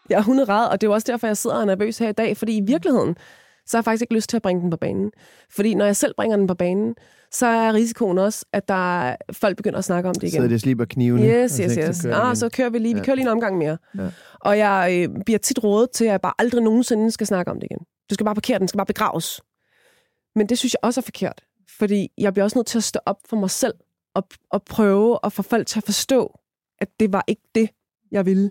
Jeg er hunderad, og det er jo også derfor, jeg sidder og er nervøs her i dag, fordi i virkeligheden, så har jeg faktisk ikke lyst til at bringe den på banen. Fordi når jeg selv bringer den på banen, så er risikoen også, at folk begynder at snakke om det igen. Så det slipper knivene. Yes. Så kører vi lige. Vi kører lige en omgang mere. Ja. Og jeg bliver tit rådet til, at jeg bare aldrig nogensinde skal snakke om det igen. Du skal bare parkere den, skal bare begraves. Men det synes jeg også er forkert. Fordi jeg bliver også nødt til at stå op for mig selv og prøve at få folk til at forstå, at det var ikke det, jeg ville.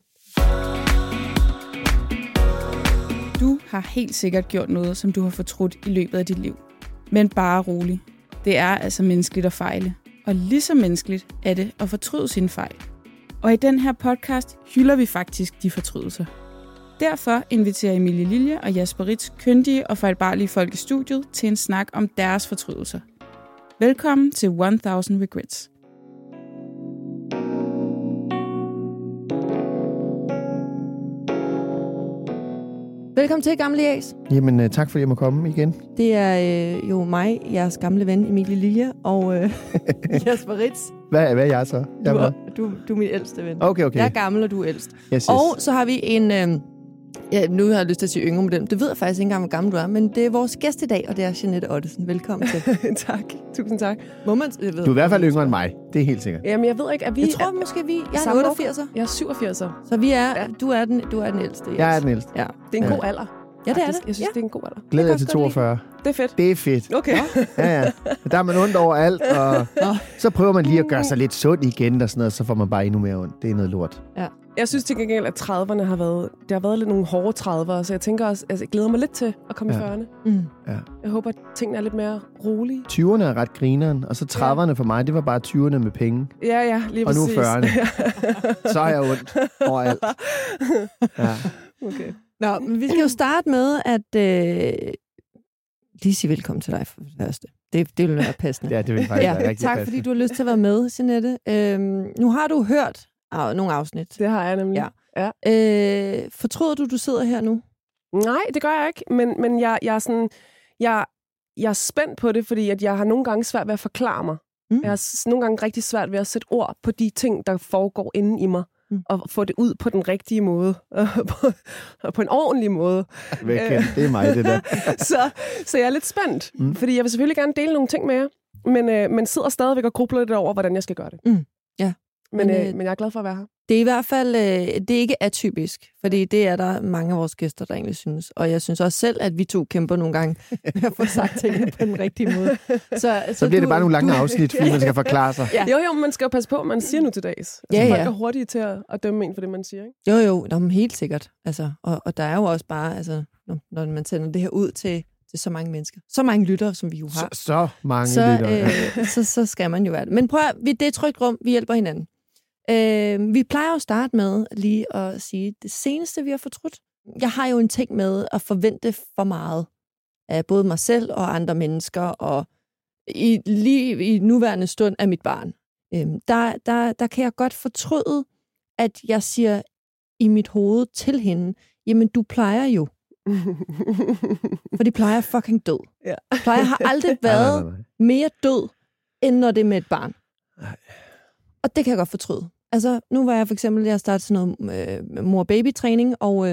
Du har helt sikkert gjort noget, som du har fortrudt i løbet af dit liv. Men bare rolig. Det er altså menneskeligt at fejle. Og lige så menneskeligt er det at fortryde sine fejl. Og i den her podcast hylder vi faktisk de fortrydelser. Derfor inviterer Emilie Lilje og Jasper Ritz kyndige og fejlbarlige folk i studiet til en snak om deres fortrydelser. Velkommen til 1000 Regrets. Velkommen til, gamle Jas. Jamen, tak fordi jeg må komme igen. Det er jo mig, jeres gamle ven, Emilie Lilje, og Jasper Ritz. Hvad er jeg så? Du er min ældste ven. Okay. Jeg er gammel, og du er ældst. Yes. Og så har vi en... nu har jeg lyst til at sige yngre model. Det ved jeg faktisk ikke engang, hvor gammel du er, men det er vores gæst i dag, og det er Jeanette Ottesen. Velkommen til. Tak. Tusind tak. Må man, du er i hvert fald yngre end mig. Det er helt sikkert. Jamen, jeg ved ikke, at vi... Jeg tror måske, jeg er 88'er. Jeg er 87'er. Så vi er... Ja. Du er den ældste. Yes. Jeg er den ældste. Ja. Det er en god alder. Ja, det er det. Jeg synes, det er en god alder. Glæder jeg til 42. Det er fedt. Det er fedt. Okay. Ja. Der er man ondt over alt, og så prøver man lige at gøre sig lidt sund igen, og sådan noget, så får man bare endnu mere ondt. Det er noget lort. Ja. Jeg synes til gengæld, at 30'erne har været lidt nogle hårde 30'ere, så jeg tænker også, jeg glæder mig lidt til at komme i 40'erne. Ja. Jeg håber, at tingene er lidt mere rolige. 20'erne er ret grineren, og så 30'erne for mig, det var bare 20'erne med penge. Ja, lige præcis. Og nu 40'erne. Så har jeg ondt overalt. Ja. Okay. Nå, men vi skal jo starte med at lige sige velkommen til dig for det første. Det vil være passende. Ja, det vil faktisk være rigtig tak, passende. fordi du har lyst til at være med, Jeanette. Nu har du hørt nogle afsnit. Det har jeg nemlig. Ja. Fortryder du sidder her nu? Nej, det gør jeg ikke. Men jeg er sådan... Jeg er spændt på det, fordi at jeg har nogle gange svært ved at forklare mig. Jeg har nogle gange rigtig svært ved at sætte ord på de ting, der foregår inde i mig. Og få det ud på den rigtige måde. På en ordentlig måde. Det er mig, det der. så jeg er lidt spændt. Fordi jeg vil selvfølgelig gerne dele nogle ting med jer. Men sidder stadigvæk og grubler lidt over, hvordan jeg skal gøre det. Ja. Men jeg er glad for at være her. Det er i hvert fald det er ikke atypisk, fordi det er der mange af vores gæster, der egentlig synes. Og jeg synes også selv, at vi to kæmper nogle gange med at få sagt tingene på den rigtige måde. Så bliver det bare nogle lange afsnit, fordi man skal forklare sig. Ja. Jo, man skal jo passe på, hvad man siger nu til dags. Altså, folk er hurtige til at dømme en for det, man siger, ikke? Jo, helt sikkert. Altså, og der er jo også bare, altså, når man sender det her ud til så mange mennesker. Så mange lyttere, som vi jo har. Så mange lyttere. Så skal man jo være det. Men prøv at, det er et trygt rum, vi hjælper hinanden. Vi plejer jo at starte med lige at sige det seneste, vi har fortrudt. Jeg har jo en ting med at forvente for meget af både mig selv og andre mennesker, og lige i nuværende stund af mit barn. Der kan jeg godt fortryde, at jeg siger i mit hoved til hende, jamen du plejer jo. For de plejer fucking død. Ja. Plejer har aldrig været mere død, end når det er med et barn. Og det kan jeg godt fortryde. Altså, nu var jeg for eksempel, jeg startede sådan noget mor-baby-træning, og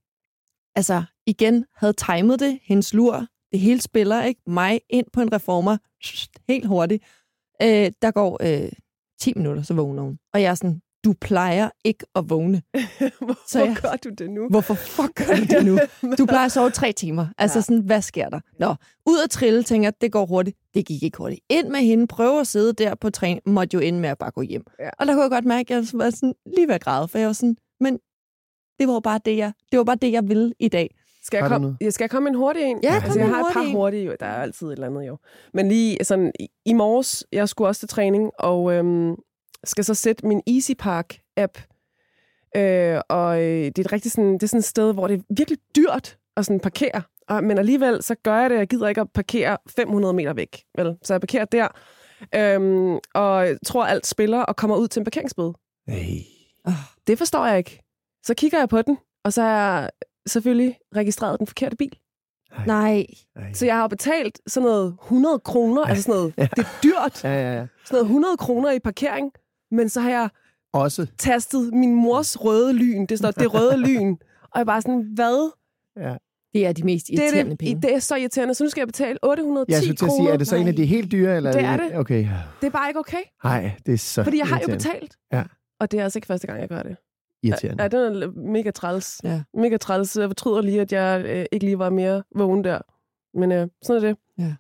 igen havde timet det, hendes lur, det hele spiller, ikke? Mig ind på en reformer, helt hurtigt. Der går 10 minutter, så vågner hun. Og jeg er sådan, du plejer ikke at vågne. Hvorfor gør du det nu? Hvorfor fuck gør du det nu? Du plejer at sove 3 timer. Altså sådan, hvad sker der? Nå, ud at trille, tænker jeg, det går hurtigt. Det gik ikke hurtigt. Ind med hende, prøve at sidde der på træning, måtte jo ende med at bare gå hjem. Ja. Og der kunne jeg godt mærke, at jeg var sådan lige ved at græde, for jeg var sådan, men det var bare det, jeg ville i dag. Skal jeg komme en hurtig en? Ja, jeg har et par hurtige, jo. Der er altid et eller andet jo. Men lige sådan, i morges, jeg skulle også til træning, og skal så sætte min Easy Park-app. Og det er det er sådan et sted, hvor det er virkelig dyrt at sådan parkere. Men alligevel, så gør jeg det. Jeg gider ikke at parkere 500 meter væk. Vel? Så jeg parkerer der. Og tror, alt spiller og kommer ud til en parkeringsbøde. Det forstår jeg ikke. Så kigger jeg på den, og så har jeg selvfølgelig registreret den forkerte bil. Nej. Så jeg har betalt sådan noget 100 kroner, altså sådan noget, det er dyrt. Sådan noget 100 kroner i parkering, men så har jeg også tastet min mors røde lyn, det står det røde lyn, Og jeg er bare sådan, hvad? Ja. Det er de mest irriterende penge. Det er så irriterende. Så nu skal jeg betale 810 Jeg skulle til at sige, er det så en af de helt dyre? Eller Det er det. Okay. Det er bare ikke okay. Nej, det er så Fordi jeg har jo irriterende. betalt. Ja. Og det er altså ikke første gang, jeg gør det. Irriterende. Ja, den er mega træls. Ja. Mega træls. Jeg fortryder lige, at jeg ikke lige var mere vågen der. Men sådan er det. Ja.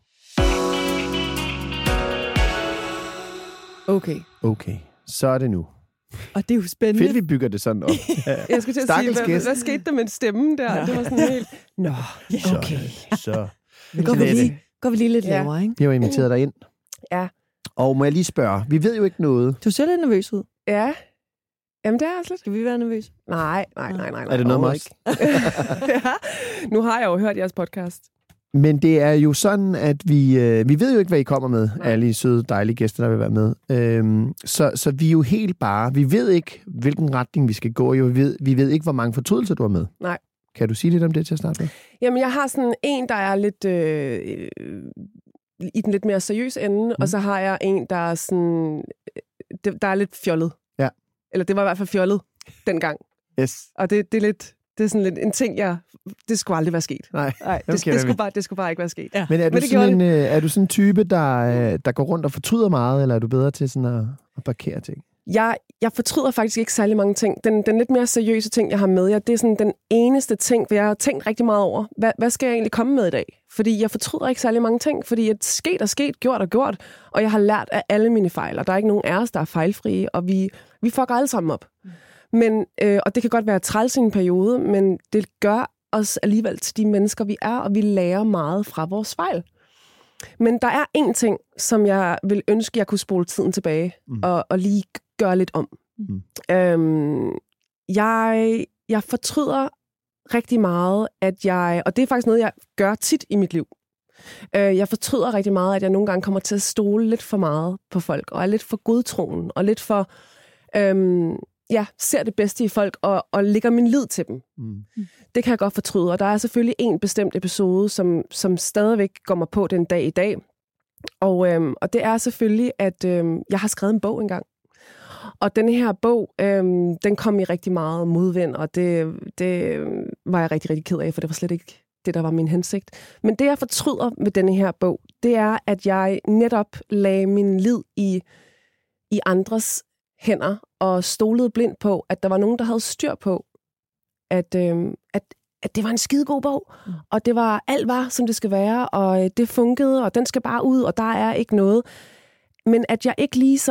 Okay. Okay, så er det nu. Og det er jo spændende. Fedt, vi bygger det sådan op. Jeg skulle til at Stakkels sige, gæst. hvad skete der med stemmen der? Ja. Det var sådan helt... Nå, okay. Så. Går vi lige lidt Ja. lavere, ikke? Jeg har inviteret dig ind. Ja. Og må jeg lige spørge, vi ved jo ikke noget. Du ser lidt nervøs ud. Ja. Jamen, det er altså lidt. Skal vi være nervøse? Nej. Er det noget med os? Ja. Nu har jeg jo hørt jeres podcast. Men det er jo sådan, at vi ved jo ikke, hvad I kommer med, alle I søde, dejlige gæster, der vil være med. Så vi er jo helt bare, vi ved ikke, hvilken retning vi skal gå i, og vi ved ikke, hvor mange fortrydelser du har med. Nej. Kan du sige lidt om det til at starte med? Jamen, jeg har sådan en, der er lidt i den lidt mere seriøse ende, og så har jeg en, der er sådan, der er lidt fjollet. Ja. Eller det var i hvert fald fjollet dengang. Yes. Og det er lidt, det er sådan lidt en ting, det skulle aldrig være sket. Nej, det skulle bare ikke være sket. Ja. Men er du, er du sådan en type, der går rundt og fortryder meget, eller er du bedre til sådan at parkere ting? Jeg fortryder faktisk ikke særlig mange ting. Den lidt mere seriøse ting, jeg har med jer, det er sådan den eneste ting, for jeg har tænkt rigtig meget over, hvad skal jeg egentlig komme med i dag? Fordi jeg fortryder ikke særlig mange ting, fordi at sket er sket, gjort er gjort, og jeg har lært af alle mine fejl, og der er ikke nogen af os, der er fejlfrie, og vi fucker alle sammen op. Men, og det kan godt være træls i en periode, men det gør os alligevel til de mennesker, vi er, og vi lærer meget fra vores fejl. Men der er én ting, som jeg vil ønske, jeg kunne spole tiden tilbage og lige gøre lidt om. Jeg fortryder rigtig meget, at og det er faktisk noget, jeg gør tit i mit liv. Jeg fortryder rigtig meget, at jeg nogle gange kommer til at stole lidt for meget på folk, og er lidt for godtroen, og lidt for ser det bedste i folk, og lægger min lid til dem. Det kan jeg godt fortryde, og der er selvfølgelig en bestemt episode, som stadigvæk går mig på den dag i dag. Og det er selvfølgelig, at jeg har skrevet en bog engang. Og den her bog, den kom i rigtig meget modvind, og det var jeg rigtig, rigtig ked af, for det var slet ikke det, der var min hensigt. Men det, jeg fortryder med denne her bog, det er, at jeg netop lagde min lid i andres hænder, og stolede blindt på, at der var nogen, der havde styr på, at det var en skidegod bog, og alt var, som det skal være, og det funkede, og den skal bare ud, og der er ikke noget. Men at jeg ikke lige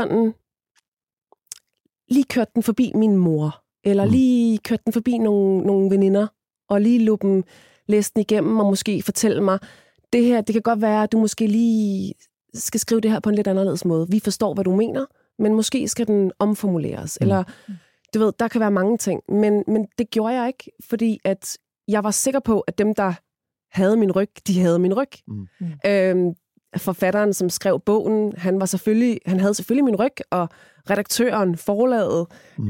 kørte den forbi min mor, eller lige kørte den forbi nogle veninder, og lige lå dem læse den igennem, og måske fortælle mig, det her, det kan godt være, at du måske lige skal skrive det her på en lidt anderledes måde. Vi forstår, hvad du mener, men måske skal den omformuleres, eller du ved, der kan være mange ting, men det gjorde jeg ikke, fordi at jeg var sikker på, at dem, der havde min ryg, de havde min ryg. Forfatteren, som skrev bogen, han havde selvfølgelig min ryg, og redaktøren, forlaget.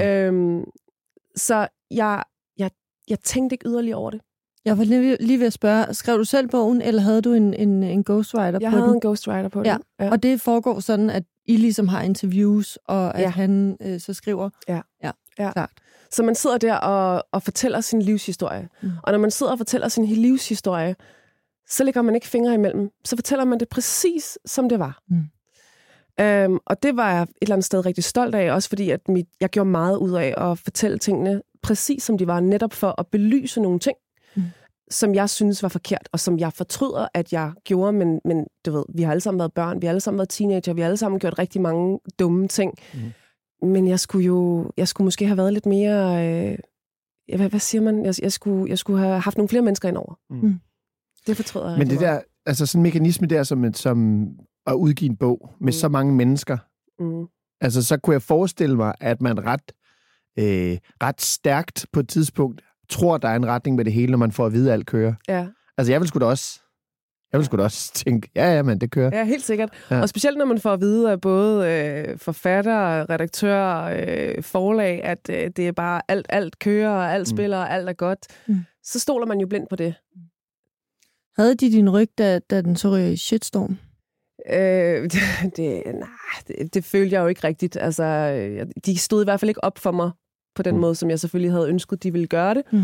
Så jeg tænkte ikke yderligere over det. Jeg var lige ved at spørge, skrev du selv bogen, eller havde du en ghostwriter på den? Jeg havde en ghostwriter på den. Ja. Og det foregår sådan, at I ligesom har interviews, og at han så skriver? Ja. Klart. Så man sidder der og fortæller sin livshistorie. Og når man sidder og fortæller sin livshistorie, så lægger man ikke fingre imellem. Så fortæller man det præcis, som det var. Og det var jeg et eller andet sted rigtig stolt af, også fordi at jeg gjorde meget ud af at fortælle tingene præcis, som de var, netop for at belyse nogle ting, som jeg synes var forkert, og som jeg fortryder, at jeg gjorde, men du ved, vi har alle sammen været børn, vi har alle sammen været teenager, vi har alle sammen gjort rigtig mange dumme ting. Men jeg skulle måske have været lidt mere, hvad siger man? Jeg skulle have haft nogle flere mennesker indover. Det fortryder jeg. Men det der, altså sådan en mekanisme der, som at udgive en bog med så mange mennesker, altså så kunne jeg forestille mig, at man ret stærkt på et tidspunkt tror, der er en retning med det hele, når man får at vide, at alt kører. Ja. Altså jeg vil sgu da også tænke, men det kører. Ja, helt sikkert. Ja. Og specielt når man får at vide af både forfatter, redaktør, forlag, at det er bare alt kører, og alt spiller, og alt er godt, så stoler man jo blindt på det. Havde de din ryg, da den så ryger i shitstorm? Det følte jeg jo ikke rigtigt. Altså, de stod i hvert fald ikke op for mig på den måde, som jeg selvfølgelig havde ønsket, de ville gøre det.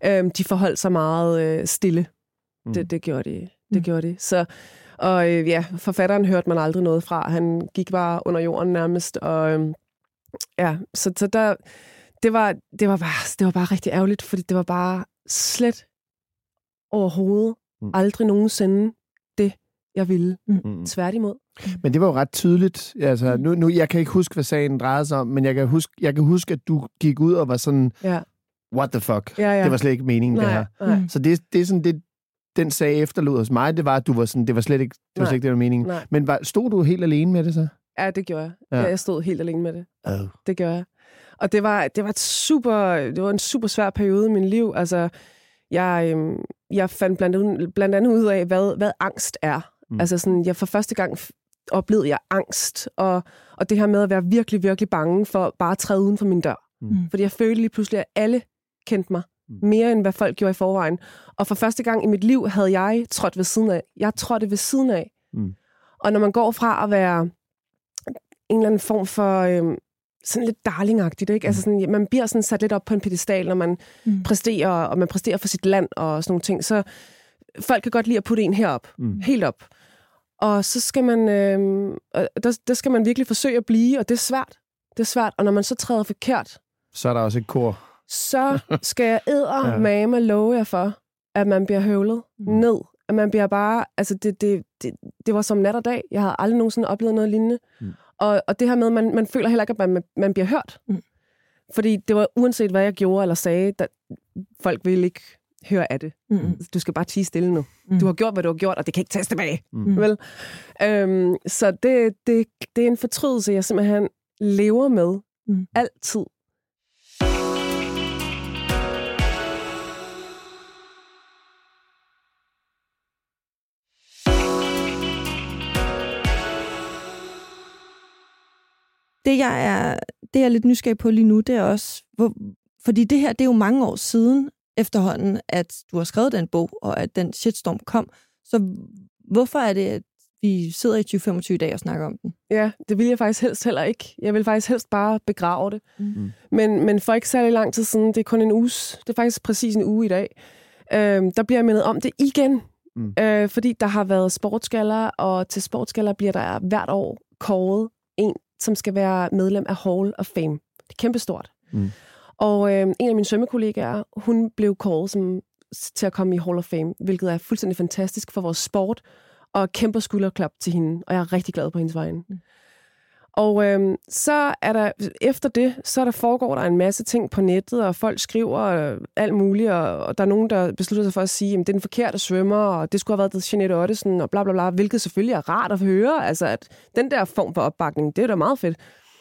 De forholdt sig meget stille. Det gjorde de. Det gjorde de. Så, og forfatteren hørte man aldrig noget fra. Han gik bare under jorden nærmest. Og så der, det var bare rigtig ærgerligt, fordi det var bare slet overhovedet aldrig nogensinde det, jeg ville. Tværtimod. Men det var jo ret tydeligt. Altså, nu, jeg kan ikke huske, hvad sagen drejede sig om, men jeg kan huske, at du gik ud og var sådan, what the fuck? Det var slet ikke meningen, det her. Nej. Så det er sådan det, den sag efterlod hos mig, det var, at du var sådan, det var slet ikke det var meningen. Nej. Men stod du helt alene med det så? Ja, det gjorde jeg. Ja. Jeg stod helt alene med det. Det gjorde jeg. Og det var en super svær periode i min liv. Altså, jeg fandt blandt andet ud af, hvad angst er. Altså sådan, jeg for første gang oplevede jeg angst, og det her med at være virkelig, virkelig bange for bare at træde uden for min dør. Fordi jeg følte lige pludselig, at alle kendte mig mere, end hvad folk gjorde i forvejen. Og for første gang i mit liv havde jeg trådt ved siden af. Jeg trådte ved siden af. Og når man går fra at være en eller anden form for sådan lidt darlingagtigt, ikke? Altså sådan, man bliver sådan sat lidt op på en pedestal, når man præsterer, og man præsterer for sit land og sådan nogle ting. Så folk kan godt lide at putte en herop. Helt op. Og så skal man, der skal man virkelig forsøge at blive, og det er svært. Det er svært, og når man så træder forkert, så er der også et kor. Så skal jeg eddermame love jer for, at man bliver høvlet ned. At man bliver bare, altså det var som nat og dag. Jeg havde aldrig nogensinde oplevet noget lignende. Og det her med, man føler heller ikke, at man bliver hørt. Fordi det var uanset, hvad jeg gjorde eller sagde, folk ville ikke høre af det. Du skal bare tie stille nu. Du har gjort, hvad du har gjort, og det kan ikke tages tilbage. Vel? Så det er en fortrydelse, jeg simpelthen lever med altid. Det jeg er lidt nysgerrig på lige nu, det er også, fordi det her, det er jo mange år siden efterhånden, at du har skrevet den bog, og at den shitstorm kom. Så hvorfor er det, at vi sidder i 2025 i dag og snakker om den? Ja, det vil jeg faktisk helst heller ikke. Jeg vil faktisk helst bare begrave det. Men for ikke særlig lang tid siden, det er kun en uge, det er faktisk præcis en uge i dag, der bliver jeg mindet om det igen. Fordi der har været sportsgaller, og til sportsgaller bliver der hvert år kåret en, som skal være medlem af Hall of Fame. Det er kæmpestort. Og en af mine svømmekollegaer, hun blev kåret til at komme i Hall of Fame, hvilket er fuldstændig fantastisk for vores sport, og kæmpe skulderklap til hende, og jeg er rigtig glad på hendes vegne. Og så er der, efter det, foregår der en masse ting på nettet, og folk skriver alt muligt, og der er nogen, der beslutter sig for at sige, at det er den forkerte svømmer, og det skulle have været Jeanette Ottesen, og bla bla bla, hvilket selvfølgelig er rart at høre, altså at den der form for opbakning, det er da meget fedt.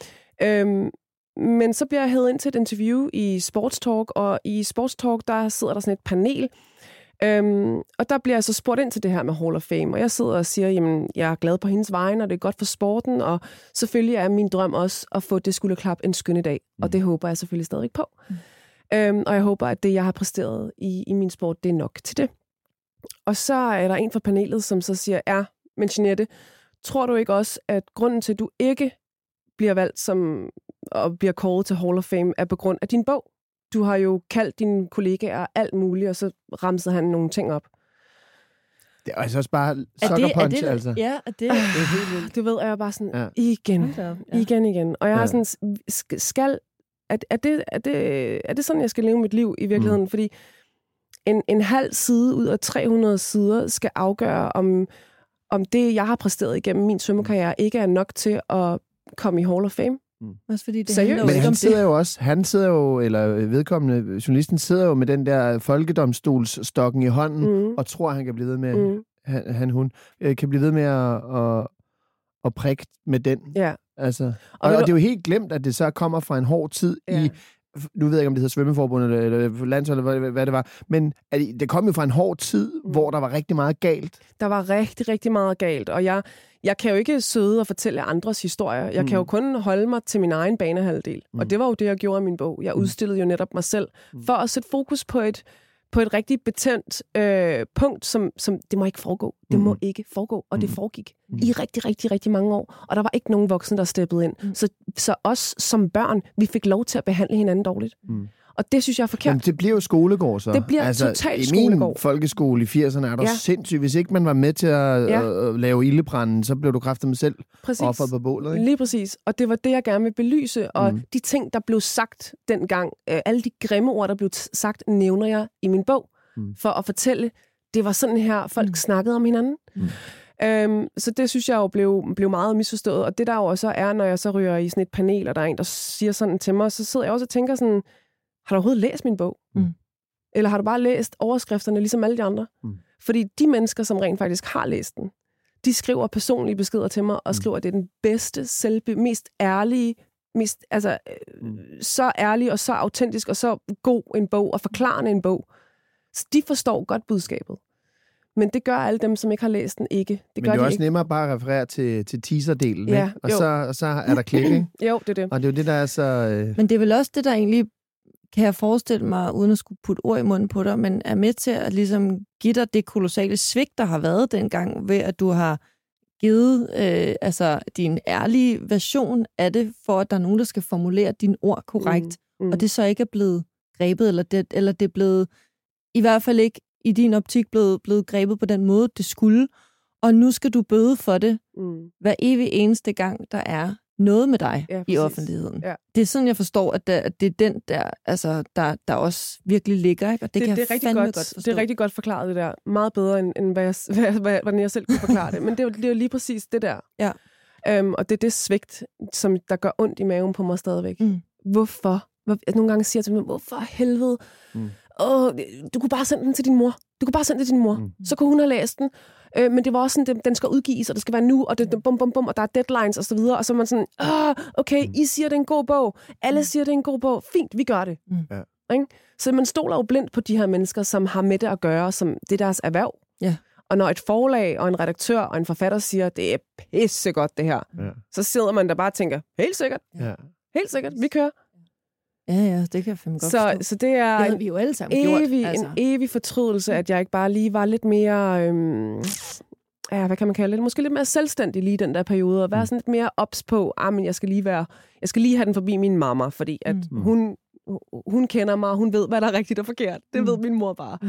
Men så bliver jeg hævet ind til et interview i Sportstalk, og i Sportstalk, der sidder der sådan et panel, og der bliver jeg så spurgt ind til det her med Hall of Fame, og jeg sidder og siger, jamen, jeg er glad på hendes vegne, og det er godt for sporten, og selvfølgelig er min drøm også at få det skulderklap en skønne dag, og det håber jeg selvfølgelig stadig på. Og jeg håber, at det, jeg har præsteret i min sport, det er nok til det. Og så er der en fra panelet, som så siger, men Jeanette, tror du ikke også, at grunden til, at du ikke bliver valgt som og bliver kåret til Hall of Fame, er på grund af din bog? Du har jo kaldt dine kollegaer alt muligt, og så ramsede han nogle ting op. Det er altså også bare sucker punch, altså. Ja, det er helt vildt. Du ved, jeg er bare sådan, igen. Og jeg har sådan, er det sådan, jeg skal leve mit liv i virkeligheden? Fordi en halv side ud af 300 sider skal afgøre, om det, jeg har præsteret igennem min svømmekarriere, ikke er nok til at komme i Hall of Fame. Også fordi det seriøst. Men han sidder jo, eller vedkommende journalisten sidder jo med den der folkedomstolsstokken i hånden, og tror, han kan blive ved med, hun kan blive ved med at prikke med den. Ja. Altså, og det er jo helt glemt, at det så kommer fra en hård tid i, nu ved jeg ikke, om det hedder Svømmeforbundet eller landshold, eller hvad det var, men det kom jo fra en hård tid, hvor der var rigtig meget galt. Der var rigtig, rigtig meget galt, og jeg kan jo ikke sidde og fortælle andres historier. Jeg kan jo kun holde mig til min egen banehalvdel. Og det var jo det, jeg gjorde i min bog. Jeg udstillede jo netop mig selv for at sætte fokus på et rigtig betændt punkt, som det må ikke foregå. Det må ikke foregå, og det foregik i rigtig, rigtig, rigtig mange år. Og der var ikke nogen voksne, der steppede ind. Så os som børn, vi fik lov til at behandle hinanden dårligt. Og det synes jeg er forkert. Men det bliver jo skolegård så. Det bliver totalt skolegård. I min folkeskole i 80'erne er der sindssygt. Hvis ikke man var med til at lave ildebranden, så blev du kraftedeme selv offeret på bålet. Ikke? Lige præcis. Og det var det, jeg gerne vil belyse. Og de ting, der blev sagt dengang, alle de grimme ord, der blev sagt, nævner jeg i min bog. For at fortælle, det var sådan her, folk snakkede om hinanden. Så det synes jeg jo blev meget misforstået. Og det der jo også er, når jeg så ryger i sådan et panel, og der er en, der siger sådan til mig, så sidder jeg også og tænker sådan, har du overhovedet læst min bog? Eller har du bare læst overskrifterne, ligesom alle de andre? Fordi de mennesker, som rent faktisk har læst den, de skriver personlige beskeder til mig, og skriver, at det er den bedste, mest ærlige, så ærlig og så autentisk, og så god en bog, og forklarende en bog. Så de forstår godt budskabet. Men det gør alle dem, som ikke har læst den, ikke. Men det er også nemmere bare at referere til teaserdelen, ikke? Og så er der klik, ikke? Jo, det er det. Og det er jo det, der er så... Men det er vel også det, der egentlig, kan jeg forestille mig, uden at skulle putte ord i munden på dig, men er med til at ligesom give dig det kolossale svigt, der har været dengang, ved at du har givet din ærlige version af det, for at der er nogen, der skal formulere dine ord korrekt, og det så ikke er blevet grebet, eller det er blevet, i hvert fald ikke i din optik, blevet grebet på den måde, det skulle, og nu skal du bøde for det hver evig eneste gang, der er noget med dig i offentligheden. Ja. Det er sådan, jeg forstår, at det er den der, der også virkelig ligger, ikke? Og det kan jeg fandme godt forstå. Det er rigtig godt forklaret, det der. Meget bedre, end hvordan jeg selv kunne forklare det. Men det er jo lige præcis det der. Ja. Og det er det svigt, som der gør ondt i maven på mig stadigvæk. Hvorfor? Nogle gange siger jeg til mig, hvorfor helvede? Du kunne bare sende den til din mor. Så kunne hun have læst den. Men det var også sådan, den skal udgives, og det skal være nu, og det bum, bum, bum, og der er deadlines og så videre. Og så er man sådan, okay, I siger, det er en god bog. Alle siger, det er en god bog. Fint, vi gør det. Ikke? Så man stoler jo blindt på de her mennesker, som har med det at gøre, som det er deres erhverv. Ja. Og når et forlag og en redaktør og en forfatter siger, det er pissegodt det her, så sidder man der bare og tænker, helt sikkert, vi kører. Ja, det kan jeg fandme godt forstå. Så det er det vi jo alle sammen gjort. En evig fortrydelse, at jeg ikke bare lige var lidt mere, hvad kan man kalde det? Måske lidt mere selvstændig lige i den der periode, og være sådan lidt mere ops på, men jeg skal lige have den forbi min mamma, fordi at hun kender mig, hun ved, hvad der er rigtigt og forkert. Det ved min mor bare.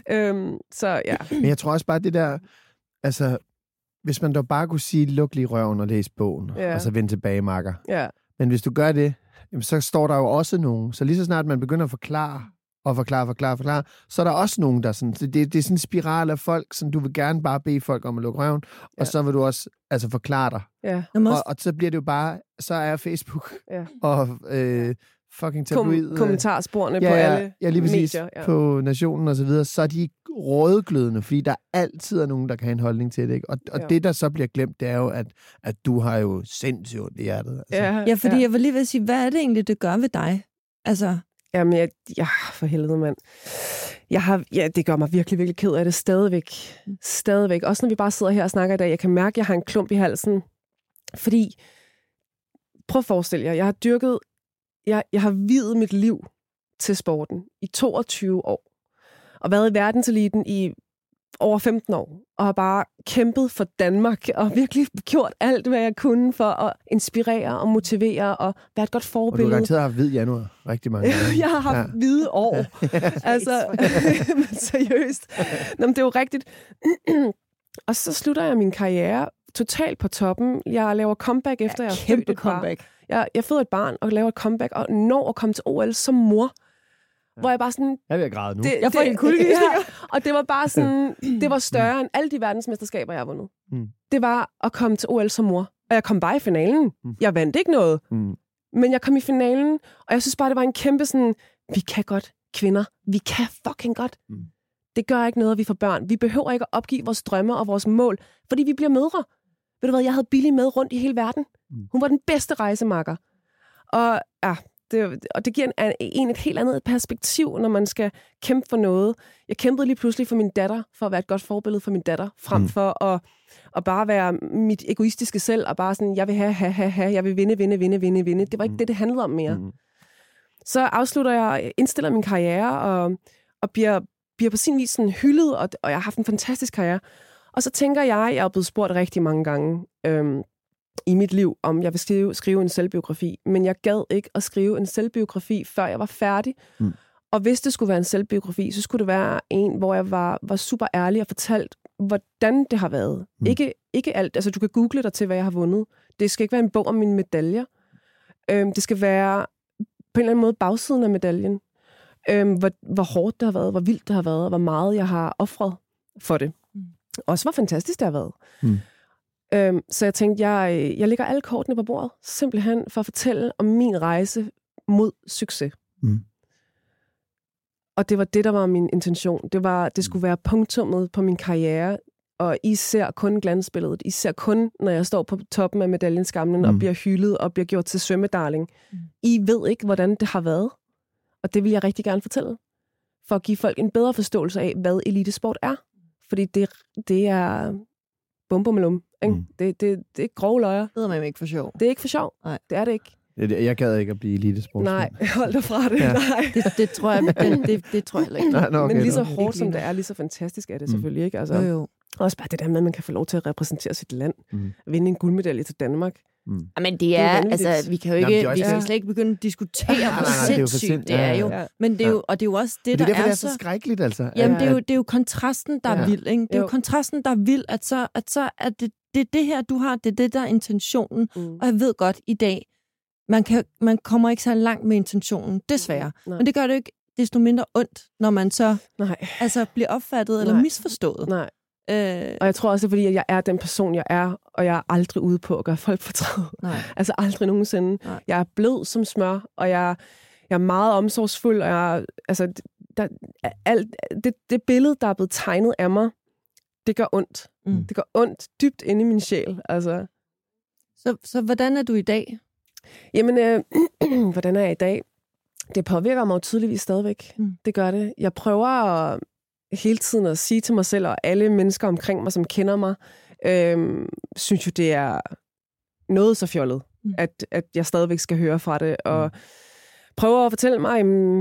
Så ja. Men jeg tror også bare, det der, altså, hvis man da bare kunne sige, luk lige røven og læse bogen, og så vende tilbage, makker. Ja. Men hvis du gør det, så står der jo også nogen. Så lige så snart man begynder at forklare, så er der også nogen, der sådan... Det er sådan en spiral af folk, som du vil gerne bare bede folk om at lukke røven, og så vil du også forklare dig. Ja. Og så bliver det jo bare... Så er Facebook og fucking tabloid... Kommentarsporene på alle lige præcis, medier. Ja. På Nationen og så videre, så er de rådglødende, fordi der altid er nogen, der kan have en holdning til det. Ikke? Og det, der så bliver glemt, det er jo, at du har jo sindssygt ondt i hjertet. Altså. Ja, fordi jeg var lige ved at sige, hvad er det egentlig, det gør ved dig? Altså... Jamen, for helvede, mand. Det gør mig virkelig, virkelig ked af det stadigvæk. Også når vi bare sidder her og snakker i dag, jeg kan mærke, at jeg har en klump i halsen. Fordi, prøv at forestille jer, jeg har viet mit liv til sporten i 22 år. Og været i verdenseliten i over 15 år. Og har bare kæmpet for Danmark. Og virkelig gjort alt, hvad jeg kunne for at inspirere og motivere og være et godt forbillede. Og du har garanteret haft hvid januar rigtig mange gange. Jeg har haft hvide år. Men seriøst. Nå, men det er jo rigtigt. Og så slutter jeg min karriere totalt på toppen. Jeg laver comeback efter jeg har født et barn. Jeg føder et barn og laver et comeback og når at komme til OL som mor. Hvor jeg bare sådan... Jeg vil græde nu. Jeg får en kuldegysninger. Og det var bare sådan... Det var større end alle de verdensmesterskaber, jeg har vundet. Det var at komme til OL som mor. Og jeg kom bare i finalen. Jeg vandt ikke noget. Men jeg kom i finalen, og jeg synes bare, det var en kæmpe sådan... Vi kan godt, kvinder. Vi kan fucking godt. Det gør ikke noget, at vi får børn. Vi behøver ikke at opgive vores drømme og vores mål, fordi vi bliver mødre. Ved du hvad, jeg havde Billy med rundt i hele verden. Hun var den bedste rejsemakker. Og det giver en et helt andet perspektiv, når man skal kæmpe for noget. Jeg kæmpede lige pludselig for min datter, for at være et godt forbillede for min datter, frem for at bare være mit egoistiske selv, og bare sådan, jeg vil have, jeg vil vinde. Det var ikke det handlede om mere. Så indstiller min karriere, og bliver på sin vis sådan hyldet, og jeg har haft en fantastisk karriere. Og så tænker jeg er blevet spurgt rigtig mange gange, i mit liv, om jeg vil skrive en selvbiografi. Men jeg gad ikke at skrive en selvbiografi, før jeg var færdig. Og hvis det skulle være en selvbiografi, så skulle det være en, hvor jeg var super ærlig og fortalt, hvordan det har været. Ikke alt. Altså, du kan google dig til, hvad jeg har vundet. Det skal ikke være en bog om mine medaljer. Det skal være på en eller anden måde bagsiden af medaljen. Hvor hårdt det har været, hvor vildt det har været, og hvor meget jeg har ofret for det. Også hvor fantastisk det har været. Så jeg tænkte, jeg lægger alle kortene på bordet, simpelthen for at fortælle om min rejse mod succes. Og det var det, der var min intention. Det skulle være punktummet på min karriere, og I ser kun glansbilledet. I ser kun, når jeg står på toppen af medaljeskamlen og bliver hyldet og bliver gjort til svømmedarling. I ved ikke, hvordan det har været. Og det vil jeg rigtig gerne fortælle. For at give folk en bedre forståelse af, hvad elitesport er. Fordi det er bum-bum-lum. Det er grove løjer. Det er man ikke for sjov. Det er ikke for sjov. Nej. Det er det ikke. Jeg gad ikke at blive elitesportsmand. Nej, hold dig fra det. Ja. Nej. Det tror jeg, det tror jeg heller ikke. Nej, okay, men lige så hårdt som det er, lige så fantastisk er det selvfølgelig, ikke? Altså, jo. Også bare det der med, at man kan få lov til at repræsentere sit land. Vinde en guldmedalje til Danmark. Men det er altså, vi kan jo ikke, vi kan slet ikke begynde at diskutere, hvor sindssygt det er jo. Men det er jo, og det er jo også det, der er så... det er så skrækkeligt, altså. Jamen, det er jo kontrasten, der er vild, ikke? Det er jo kontrasten, der er vild, at så er det her, du har, det er det, der er intentionen. Og jeg ved godt, i dag, man kommer ikke så langt med intentionen, desværre. Men det gør det ikke desto mindre ondt, når man så altså, bliver opfattet eller misforstået. Nej. Og jeg tror også, det er, fordi jeg er den person, jeg er, og jeg er aldrig ude på at gøre folk fortræd. Altså aldrig nogensinde. Nej. Jeg er blød som smør, og jeg er meget omsorgsfuld, og det billede, der er blevet tegnet af mig, det gør ondt. Det gør ondt dybt inde i min sjæl. Altså. Så hvordan er du i dag? Jamen, hvordan er jeg i dag? Det påvirker mig jo tydeligvis stadigvæk. Det gør det. Jeg prøver hele tiden at sige til mig selv, og alle mennesker omkring mig, som kender mig, synes jo, det er noget så fjollet, at jeg stadigvæk skal høre fra det. Og prøver at fortælle mig,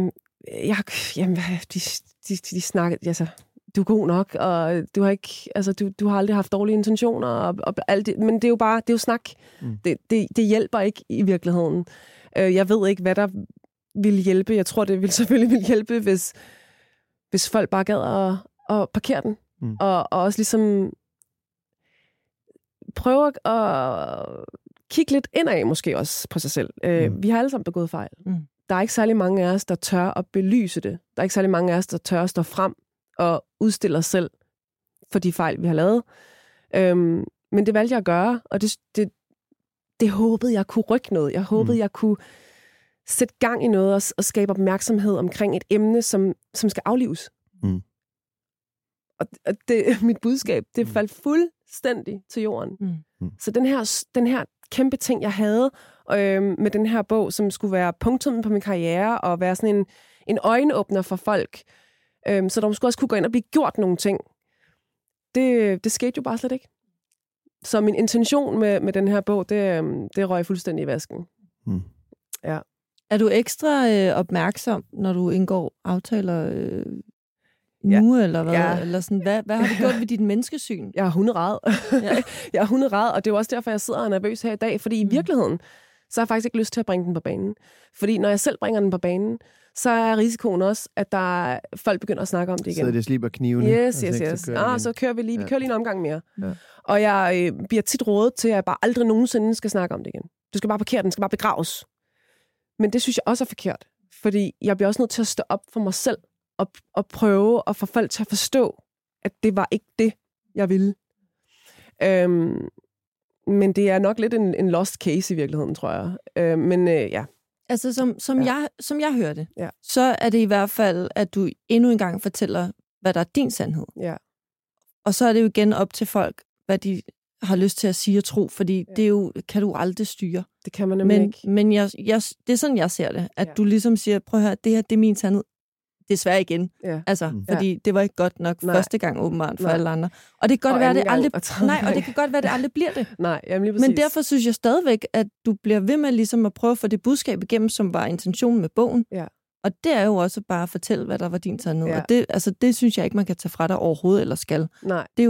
de snakker, altså, du er god nok, og du har ikke, altså, du har aldrig haft dårlige intentioner, og alt det, men det er jo bare, det er jo snak. Det hjælper ikke i virkeligheden. Jeg ved ikke, hvad der ville hjælpe. Jeg tror, det selvfølgelig ville hjælpe, hvis folk bare gad at parkere den. Og også ligesom prøve at kigge lidt indad måske også på sig selv. Vi har alle sammen begået fejl. Der er ikke særlig mange af os, der tør at belyse det. Der er ikke særlig mange af os, der tør at stå frem og udstille os selv for de fejl, vi har lavet. Men det valgte jeg at gøre, og det håbede jeg kunne rykke noget. Jeg håbede, jeg kunne sætte gang i noget og skabe opmærksomhed omkring et emne, som skal aflives. Og det, mit budskab, det faldt fuldstændig til jorden. Så den her kæmpe ting, jeg havde med den her bog, som skulle være punktummet på min karriere, og være sådan en øjenåbner for folk, så der skulle også kunne gå ind og blive gjort nogle ting. Det skete jo bare slet ikke. Så min intention med den her bog, det røg fuldstændig i vasken. Ja. Er du ekstra opmærksom, når du indgår aftaler nu, eller hvad? Ja. Eller sådan, hvad har du gjort ved dit menneskesyn? Jeg er hunderad. Jeg er hunderad, og det er jo også derfor, jeg sidder og er nervøs her i dag, fordi i virkeligheden, så har jeg faktisk ikke lyst til at bringe den på banen. Fordi når jeg selv bringer den på banen, så er risikoen også, at folk begynder at snakke om det igen. Så det slipper knivene. Yes. Så kører vi lige. Vi kører lige en omgang mere. Ja. Og jeg bliver tit rådet til, at jeg bare aldrig nogensinde skal snakke om det igen. Du skal bare parkere den, skal bare begraves. Men det synes jeg også er forkert. Fordi jeg bliver også nødt til at stå op for mig selv og prøve at få folk til at forstå, at det var ikke det, jeg ville. Men det er nok lidt en lost case i virkeligheden, tror jeg. Men ja. Altså, som jeg hørte, så er det i hvert fald, at du endnu en gang fortæller, hvad der er din sandhed. Ja. Og så er det jo igen op til folk, hvad de har lyst til at sige og tro, fordi det er jo, kan du aldrig styre. Det kan man nemlig ikke. Men det er sådan, jeg ser det, at du ligesom siger, prøv at høre, det her, det er min sandhed. Desværre igen. Ja. Altså, fordi det var ikke godt nok første gang åbenbart for alle andre. Og det kan godt være, det aldrig... og det kan godt være, det aldrig bliver det. Nej, jamen lige præcis. Men derfor synes jeg stadigvæk, at du bliver ved med ligesom at prøve at få det budskab igennem, som var intentionen med bogen. Ja. Og det er jo også bare at fortælle, hvad der var din sandhed. Ja. Og det synes jeg ikke, man kan tage fra dig overhovedet eller skal. Nej. Det er jo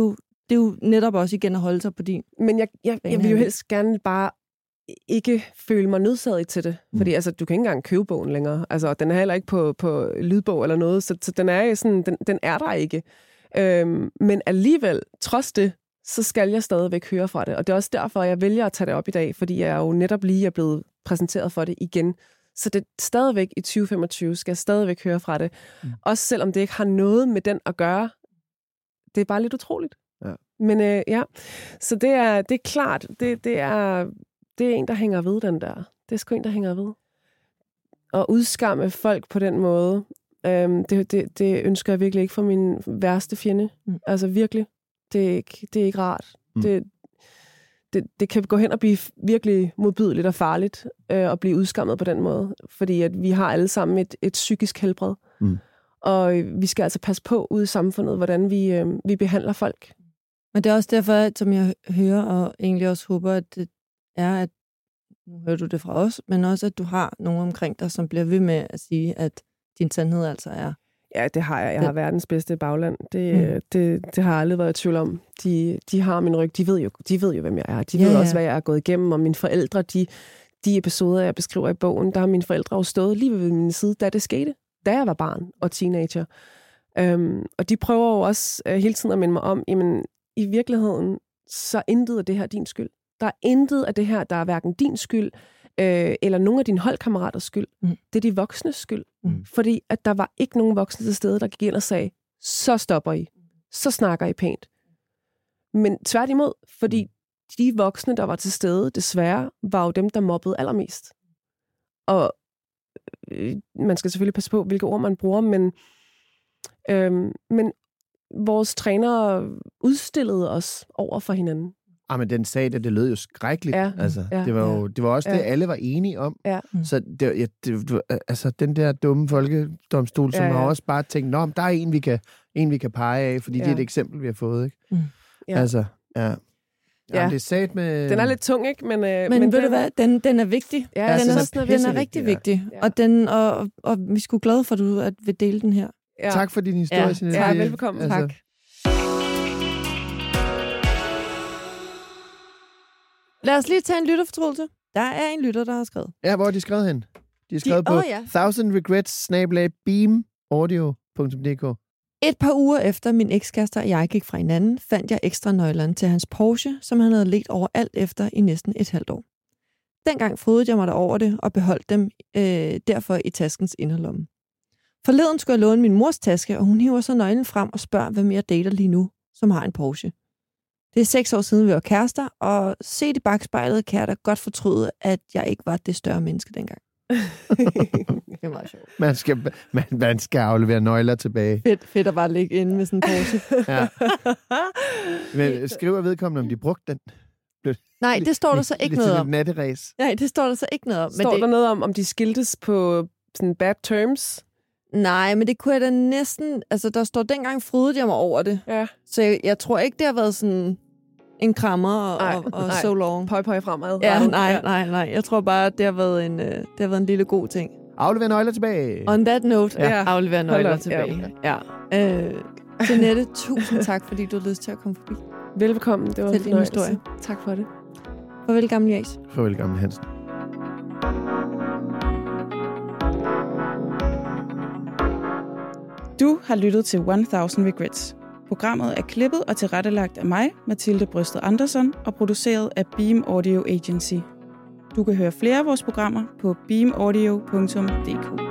det er jo netop også igen at holde sig på din. Men jeg vil jo helst gerne bare ikke føle mig nødsaget til det. Fordi altså, du kan ikke engang købe bogen længere. Altså, den er heller ikke på lydbog eller noget, så den er sådan, den er der ikke. Men alligevel, trods det, så skal jeg stadigvæk høre fra det. Og det er også derfor, jeg vælger at tage det op i dag, fordi jeg jo netop lige er blevet præsenteret for det igen. Så det stadigvæk i 2025 skal jeg stadigvæk høre fra det. Også selvom det ikke har noget med den at gøre. Det er bare lidt utroligt. Ja. Men ja, så det er klart, det er en, der hænger ved den der. Det er sgu en, der hænger ved. Og udskamme folk på den måde, det ønsker jeg virkelig ikke for min værste fjende. Altså virkelig. Det er ikke rart. Det kan gå hen og blive virkelig modbydeligt og farligt at blive udskammet på den måde. Fordi at vi har alle sammen et psykisk helbred. Og vi skal altså passe på ude i samfundet, hvordan vi behandler folk. Men det er også derfor, som jeg hører, og egentlig også håber, at det er, at nu hører du det fra os, men også, at du har nogen omkring dig, som bliver ved med at sige, at din sandhed altså er... Ja, det har jeg. Jeg har verdens bedste bagland. Det har jeg aldrig været i tvivl om. De har min ryg. De ved jo, hvem jeg er. De ved også, hvad jeg er gået igennem. Og mine forældre, de episoder, jeg beskriver i bogen, der har mine forældre jo stået lige ved min side, da det skete. Da jeg var barn og teenager. Og de prøver jo også hele tiden at minde mig om, jamen, i virkeligheden, så intet af det her din skyld. Der er intet af det her, der er hverken din skyld, eller nogle af dine holdkammeraters skyld. Det er de voksnes skyld. Fordi at der var ikke nogen voksne til stede, der gik ind og sagde, så stopper I. Så snakker I pænt. Men tværtimod, fordi de voksne, der var til stede, desværre, var jo dem, der mobbede allermest. Og man skal selvfølgelig passe på, hvilke ord man bruger, men vores trænere udstillede os over for hinanden. Men den sag, det lød jo skrækkeligt. Ja. Altså, det var også det, alle var enige om. Ja. Så altså, den der dumme folkedomstol, som har også bare tænkt, nå, der er en, vi kan pege af, fordi det er et eksempel, vi har fået, ikke? Altså, Jamen, det er sat med... Den er lidt tung, ikke? Men ved du hvad, den er vigtig. Ja, den er rigtig vigtig. Ja. Og vi er sgu glade for, at du vil dele den her. Ja. Tak for din historie, Jeanette. Ja, velbekomme. Altså. Tak. Lad os lige tage en lytterfortrydelse. Der er en lytter, der har skrevet. Ja, hvor har de skrevet hen? De har skrevet på 1000regrets@beamaudio.dk. Et par uger efter min ekskæreste og jeg gik fra hinanden, fandt jeg ekstra nøglerne til hans Porsche, som han havde ledt over alt efter i næsten et halvt år. Dengang frydede jeg mig over det og beholdt dem derfor i taskens inderlomme. Forleden skulle jeg låne min mors taske, og hun hiver så nøglen frem og spørger, hvem jeg dater lige nu, som har en Porsche. Det er 6 år siden, vi var kærester, og set i bagspejlet kan jeg da godt fortryde, at jeg ikke var det større menneske dengang. Det er meget sjovt. Man skal aflevere nøgler tilbage. Fedt at bare ligge inde med sådan en Porsche. Ja. Men skriver vedkommende, om de brugte den? Nej, det står der så ikke noget om. Natteræs. Nej, det står der så ikke noget om. Står der noget om de skiltes på sådan bad terms? Nej, men det kunne jeg da næsten... Altså, der står, dengang frydede jeg mig over det. Ja. Så jeg tror ikke, det har været sådan en krammer og so long. Pøj fremad. Ja, nej. Jeg tror bare, det har været en lille god ting. Aflever nøgler tilbage. On that note, aflever nøgler tilbage. Ja. Jeanette, tusind tak, fordi du havde lyst til at komme forbi. Velbekomme. Det var en historie. Tak for det. Farvel, gamle Jas. Farvel, gamle Hansen. Du har lyttet til 1000 Regrets. Programmet er klippet og tilrettelagt af mig, Mathilde Brøsted Andersen, og produceret af Beam Audio Agency. Du kan høre flere af vores programmer på beamaudio.dk.